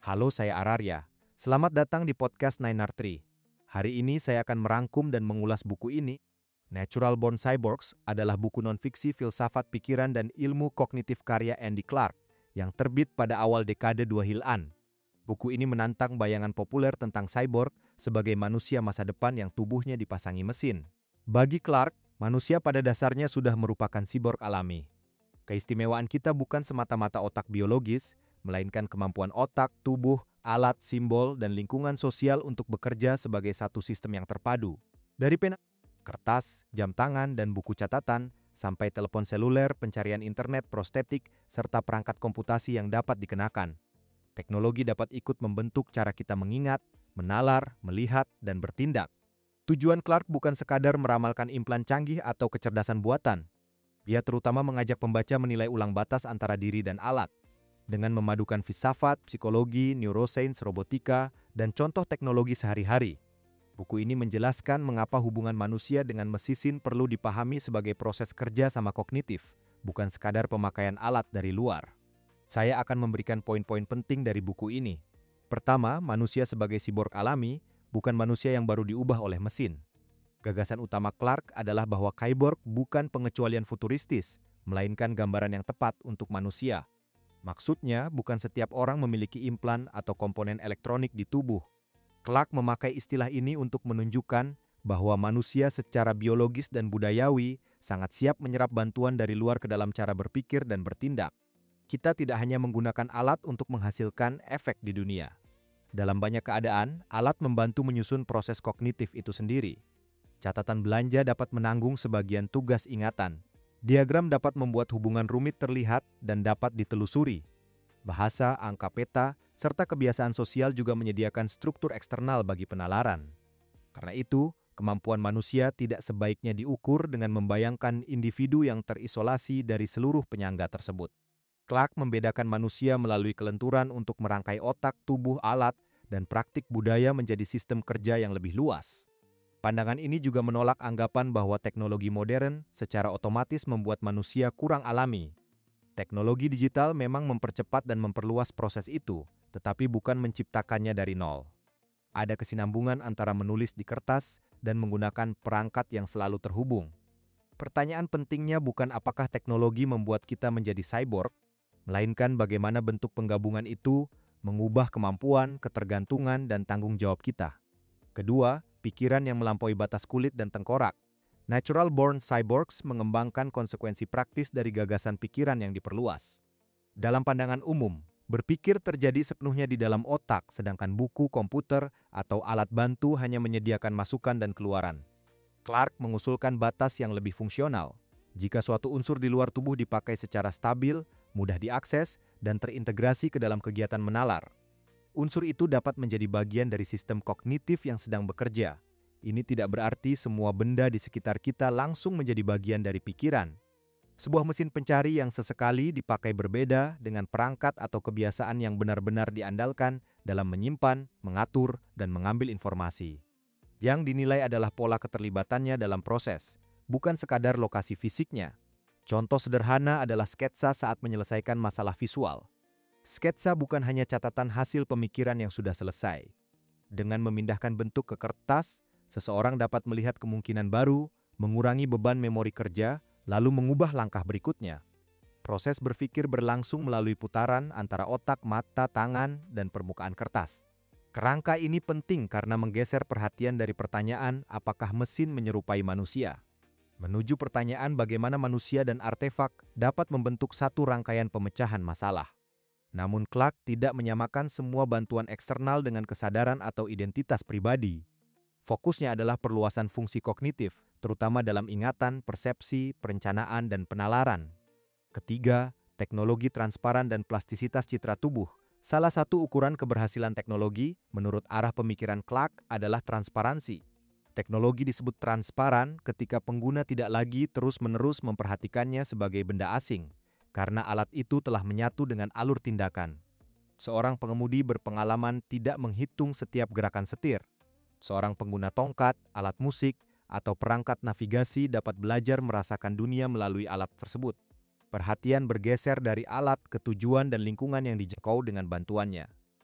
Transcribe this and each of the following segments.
Halo, saya Ararya. Selamat datang di podcast 9R3. Hari ini saya akan merangkum dan mengulas buku ini. Natural Born Cyborgs adalah buku non-fiksi filsafat pikiran dan ilmu kognitif karya Andy Clark yang terbit pada awal dekade 2000-an. Buku ini menantang bayangan populer tentang cyborg sebagai manusia masa depan yang tubuhnya dipasangi mesin. Bagi Clark, manusia pada dasarnya sudah merupakan siborg alami. Keistimewaan kita bukan semata-mata otak biologis, melainkan kemampuan otak, tubuh, alat, simbol, dan lingkungan sosial untuk bekerja sebagai satu sistem yang terpadu. Dari pena, kertas, jam tangan, dan buku catatan, sampai telepon seluler, pencarian internet, prostetik, serta perangkat komputasi yang dapat dikenakan. Teknologi dapat ikut membentuk cara kita mengingat, menalar, melihat, dan bertindak. Tujuan Clark bukan sekadar meramalkan implan canggih atau kecerdasan buatan. Dia terutama mengajak pembaca menilai ulang batas antara diri dan alat. Dengan memadukan filsafat, psikologi, neurosains, robotika, dan contoh teknologi sehari-hari. Buku ini menjelaskan mengapa hubungan manusia dengan mesin perlu dipahami sebagai proses kerja sama kognitif, bukan sekadar pemakaian alat dari luar. Saya akan memberikan poin-poin penting dari buku ini. Pertama, manusia sebagai siborg alami, bukan manusia yang baru diubah oleh mesin. Gagasan utama Clark adalah bahwa cyborg bukan pengecualian futuristis, melainkan gambaran yang tepat untuk manusia. Maksudnya, bukan setiap orang memiliki implan atau komponen elektronik di tubuh. Clark memakai istilah ini untuk menunjukkan bahwa manusia secara biologis dan budayawi sangat siap menyerap bantuan dari luar ke dalam cara berpikir dan bertindak. Kita tidak hanya menggunakan alat untuk menghasilkan efek di dunia. Dalam banyak keadaan, alat membantu menyusun proses kognitif itu sendiri. Catatan belanja dapat menanggung sebagian tugas ingatan. Diagram dapat membuat hubungan rumit terlihat dan dapat ditelusuri. Bahasa, angka peta, serta kebiasaan sosial juga menyediakan struktur eksternal bagi penalaran. Karena itu, kemampuan manusia tidak sebaiknya diukur dengan membayangkan individu yang terisolasi dari seluruh penyangga tersebut. Clark membedakan manusia melalui kelenturan untuk merangkai otak, tubuh, alat, dan praktik budaya menjadi sistem kerja yang lebih luas. Pandangan ini juga menolak anggapan bahwa teknologi modern secara otomatis membuat manusia kurang alami. Teknologi digital memang mempercepat dan memperluas proses itu, tetapi bukan menciptakannya dari nol. Ada kesinambungan antara menulis di kertas dan menggunakan perangkat yang selalu terhubung. Pertanyaan pentingnya bukan apakah teknologi membuat kita menjadi cyborg, melainkan bagaimana bentuk penggabungan itu mengubah kemampuan, ketergantungan, dan tanggung jawab kita. Kedua, pikiran yang melampaui batas kulit dan tengkorak. Natural Born Cyborgs mengembangkan konsekuensi praktis dari gagasan pikiran yang diperluas. Dalam pandangan umum, berpikir terjadi sepenuhnya di dalam otak, sedangkan buku, komputer, atau alat bantu hanya menyediakan masukan dan keluaran. Clark mengusulkan batas yang lebih fungsional. Jika suatu unsur di luar tubuh dipakai secara stabil, mudah diakses, dan terintegrasi ke dalam kegiatan menalar, unsur itu dapat menjadi bagian dari sistem kognitif yang sedang bekerja. Ini tidak berarti semua benda di sekitar kita langsung menjadi bagian dari pikiran. Sebuah mesin pencari yang sesekali dipakai berbeda dengan perangkat atau kebiasaan yang benar-benar diandalkan dalam menyimpan, mengatur, dan mengambil informasi. Yang dinilai adalah pola keterlibatannya dalam proses, bukan sekadar lokasi fisiknya. Contoh sederhana adalah sketsa saat menyelesaikan masalah visual. Sketsa bukan hanya catatan hasil pemikiran yang sudah selesai. Dengan memindahkan bentuk ke kertas, seseorang dapat melihat kemungkinan baru, mengurangi beban memori kerja, lalu mengubah langkah berikutnya. Proses berpikir berlangsung melalui putaran antara otak, mata, tangan, dan permukaan kertas. Kerangka ini penting karena menggeser perhatian dari pertanyaan apakah mesin menyerupai manusia, menuju pertanyaan bagaimana manusia dan artefak dapat membentuk satu rangkaian pemecahan masalah. Namun Clark tidak menyamakan semua bantuan eksternal dengan kesadaran atau identitas pribadi. Fokusnya adalah perluasan fungsi kognitif, terutama dalam ingatan, persepsi, perencanaan, dan penalaran. Ketiga, teknologi transparan dan plastisitas citra tubuh. Salah satu ukuran keberhasilan teknologi, menurut arah pemikiran Clark, adalah transparansi. Teknologi disebut transparan ketika pengguna tidak lagi terus-menerus memperhatikannya sebagai benda asing, karena alat itu telah menyatu dengan alur tindakan. Seorang pengemudi berpengalaman tidak menghitung setiap gerakan setir. Seorang pengguna tongkat, alat musik, atau perangkat navigasi dapat belajar merasakan dunia melalui alat tersebut. Perhatian bergeser dari alat ke tujuan dan lingkungan yang dijangkau dengan bantuannya.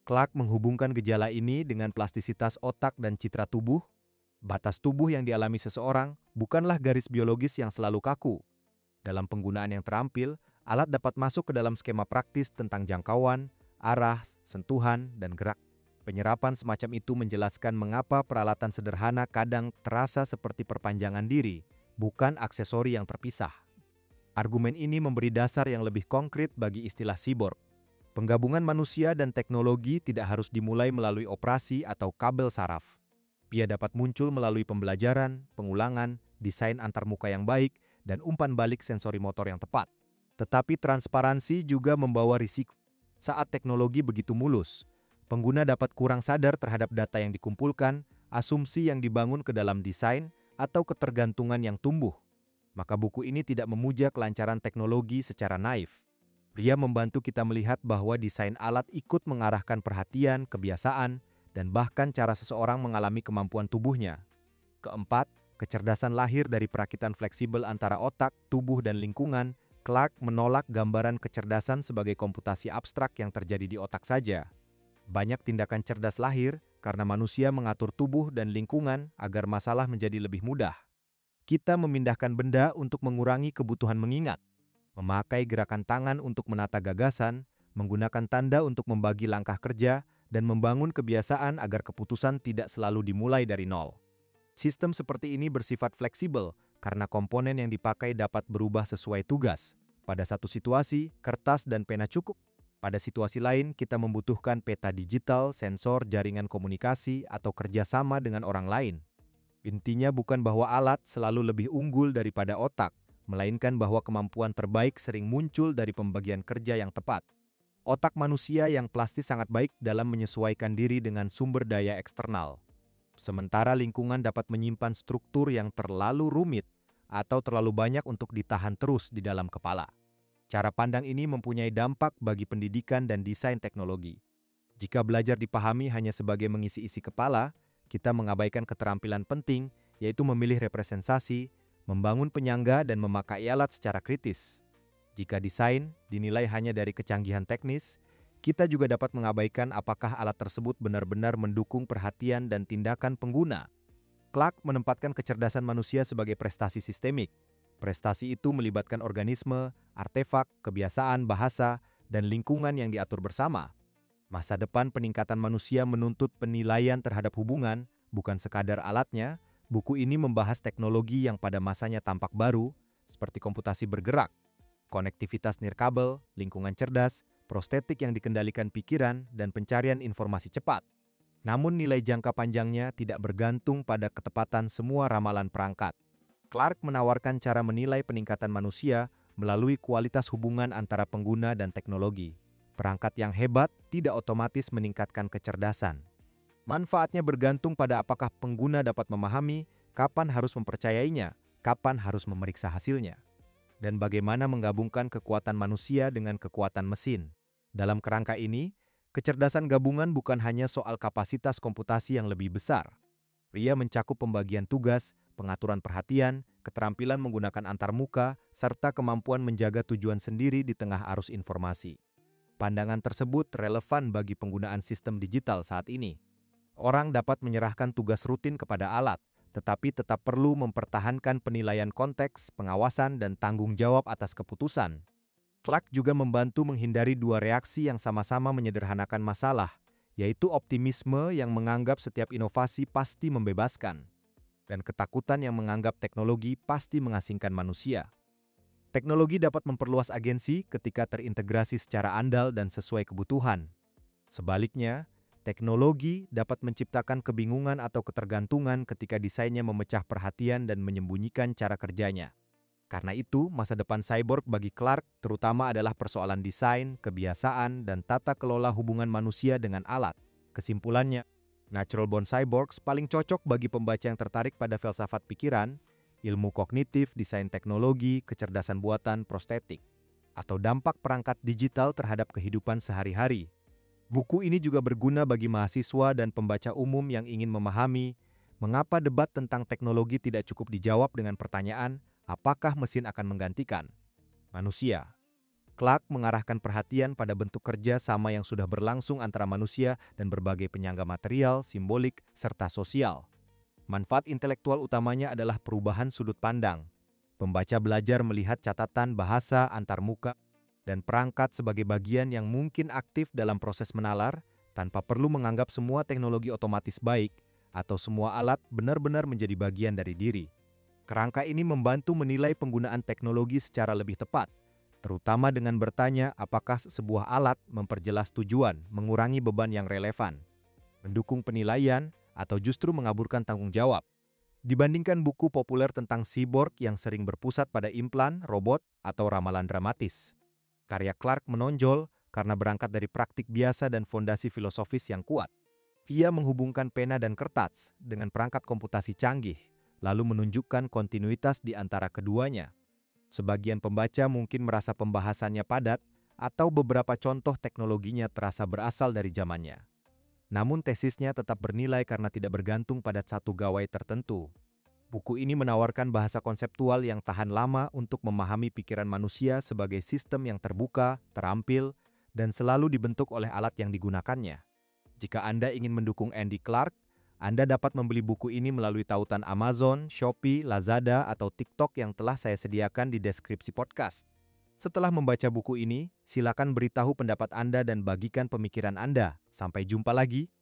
Clark menghubungkan gejala ini dengan plastisitas otak dan citra tubuh. Batas tubuh yang dialami seseorang bukanlah garis biologis yang selalu kaku. Dalam penggunaan yang terampil, alat dapat masuk ke dalam skema praktis tentang jangkauan, arah, sentuhan, dan gerak. Penyerapan semacam itu menjelaskan mengapa peralatan sederhana kadang terasa seperti perpanjangan diri, bukan aksesori yang terpisah. Argumen ini memberi dasar yang lebih konkret bagi istilah cyborg. Penggabungan manusia dan teknologi tidak harus dimulai melalui operasi atau kabel saraf. Ia dapat muncul melalui pembelajaran, pengulangan, desain antarmuka yang baik, dan umpan balik sensori motor yang tepat. Tetapi transparansi juga membawa risiko. Saat teknologi begitu mulus, pengguna dapat kurang sadar terhadap data yang dikumpulkan, asumsi yang dibangun ke dalam desain, atau ketergantungan yang tumbuh. Maka buku ini tidak memuja kelancaran teknologi secara naif. Dia membantu kita melihat bahwa desain alat ikut mengarahkan perhatian, kebiasaan, dan bahkan cara seseorang mengalami kemampuan tubuhnya. Keempat, kecerdasan lahir dari perakitan fleksibel antara otak, tubuh, dan lingkungan. Clark menolak gambaran kecerdasan sebagai komputasi abstrak yang terjadi di otak saja. Banyak tindakan cerdas lahir karena manusia mengatur tubuh dan lingkungan agar masalah menjadi lebih mudah. Kita memindahkan benda untuk mengurangi kebutuhan mengingat, memakai gerakan tangan untuk menata gagasan, menggunakan tanda untuk membagi langkah kerja, dan membangun kebiasaan agar keputusan tidak selalu dimulai dari nol. Sistem seperti ini bersifat fleksibel karena komponen yang dipakai dapat berubah sesuai tugas. Pada satu situasi, kertas dan pena cukup. Pada situasi lain, kita membutuhkan peta digital, sensor, jaringan komunikasi, atau kerjasama dengan orang lain. Intinya bukan bahwa alat selalu lebih unggul daripada otak, melainkan bahwa kemampuan terbaik sering muncul dari pembagian kerja yang tepat. Otak manusia yang plastis sangat baik dalam menyesuaikan diri dengan sumber daya eksternal. Sementara lingkungan dapat menyimpan struktur yang terlalu rumit atau terlalu banyak untuk ditahan terus di dalam kepala. Cara pandang ini mempunyai dampak bagi pendidikan dan desain teknologi. Jika belajar dipahami hanya sebagai mengisi isi kepala, kita mengabaikan keterampilan penting, yaitu memilih representasi, membangun penyangga, dan memakai alat secara kritis. Jika desain dinilai hanya dari kecanggihan teknis, kita juga dapat mengabaikan apakah alat tersebut benar-benar mendukung perhatian dan tindakan pengguna. Clark menempatkan kecerdasan manusia sebagai prestasi sistemik. Prestasi itu melibatkan organisme, artefak, kebiasaan, bahasa, dan lingkungan yang diatur bersama. Masa depan peningkatan manusia menuntut penilaian terhadap hubungan, bukan sekadar alatnya. Buku ini membahas teknologi yang pada masanya tampak baru, seperti komputasi bergerak, konektivitas nirkabel, lingkungan cerdas, prostetik yang dikendalikan pikiran, dan pencarian informasi cepat. Namun nilai jangka panjangnya tidak bergantung pada ketepatan semua ramalan perangkat. Clark menawarkan cara menilai peningkatan manusia melalui kualitas hubungan antara pengguna dan teknologi. Perangkat yang hebat tidak otomatis meningkatkan kecerdasan. Manfaatnya bergantung pada apakah pengguna dapat memahami kapan harus mempercayainya, kapan harus memeriksa hasilnya, dan bagaimana menggabungkan kekuatan manusia dengan kekuatan mesin. Dalam kerangka ini, kecerdasan gabungan bukan hanya soal kapasitas komputasi yang lebih besar. Ia mencakup pembagian tugas, pengaturan perhatian, keterampilan menggunakan antarmuka, serta kemampuan menjaga tujuan sendiri di tengah arus informasi. Pandangan tersebut relevan bagi penggunaan sistem digital saat ini. Orang dapat menyerahkan tugas rutin kepada alat, tetapi tetap perlu mempertahankan penilaian konteks, pengawasan, dan tanggung jawab atas keputusan. Clark juga membantu menghindari dua reaksi yang sama-sama menyederhanakan masalah, yaitu optimisme yang menganggap setiap inovasi pasti membebaskan, dan ketakutan yang menganggap teknologi pasti mengasingkan manusia. Teknologi dapat memperluas agensi ketika terintegrasi secara andal dan sesuai kebutuhan. Sebaliknya, teknologi dapat menciptakan kebingungan atau ketergantungan ketika desainnya memecah perhatian dan menyembunyikan cara kerjanya. Karena itu, masa depan cyborg bagi Clark terutama adalah persoalan desain, kebiasaan, dan tata kelola hubungan manusia dengan alat. Kesimpulannya, Natural Born Cyborgs paling cocok bagi pembaca yang tertarik pada filsafat pikiran, ilmu kognitif, desain teknologi, kecerdasan buatan, prostetik, atau dampak perangkat digital terhadap kehidupan sehari-hari. Buku ini juga berguna bagi mahasiswa dan pembaca umum yang ingin memahami mengapa debat tentang teknologi tidak cukup dijawab dengan pertanyaan, apakah mesin akan menggantikan manusia. Clark mengarahkan perhatian pada bentuk kerja sama yang sudah berlangsung antara manusia dan berbagai penyangga material, simbolik, serta sosial. Manfaat intelektual utamanya adalah perubahan sudut pandang. Pembaca belajar melihat catatan bahasa antarmuka dan perangkat sebagai bagian yang mungkin aktif dalam proses menalar, tanpa perlu menganggap semua teknologi otomatis baik atau semua alat benar-benar menjadi bagian dari diri. Kerangka ini membantu menilai penggunaan teknologi secara lebih tepat, terutama dengan bertanya apakah sebuah alat memperjelas tujuan, mengurangi beban yang relevan, mendukung penilaian, atau justru mengaburkan tanggung jawab. Dibandingkan buku populer tentang cyborg yang sering berpusat pada implan, robot, atau ramalan dramatis. Karya Clark menonjol karena berangkat dari praktik biasa dan fondasi filosofis yang kuat. Ia menghubungkan pena dan kertas dengan perangkat komputasi canggih, lalu menunjukkan kontinuitas di antara keduanya. Sebagian pembaca mungkin merasa pembahasannya padat atau beberapa contoh teknologinya terasa berasal dari zamannya. Namun tesisnya tetap bernilai karena tidak bergantung pada satu gawai tertentu. Buku ini menawarkan bahasa konseptual yang tahan lama untuk memahami pikiran manusia sebagai sistem yang terbuka, terampil, dan selalu dibentuk oleh alat yang digunakannya. Jika Anda ingin mendukung Andy Clark, Anda dapat membeli buku ini melalui tautan Amazon, Shopee, Lazada, atau TikTok yang telah saya sediakan di deskripsi podcast. Setelah membaca buku ini, silakan beritahu pendapat Anda dan bagikan pemikiran Anda. Sampai jumpa lagi.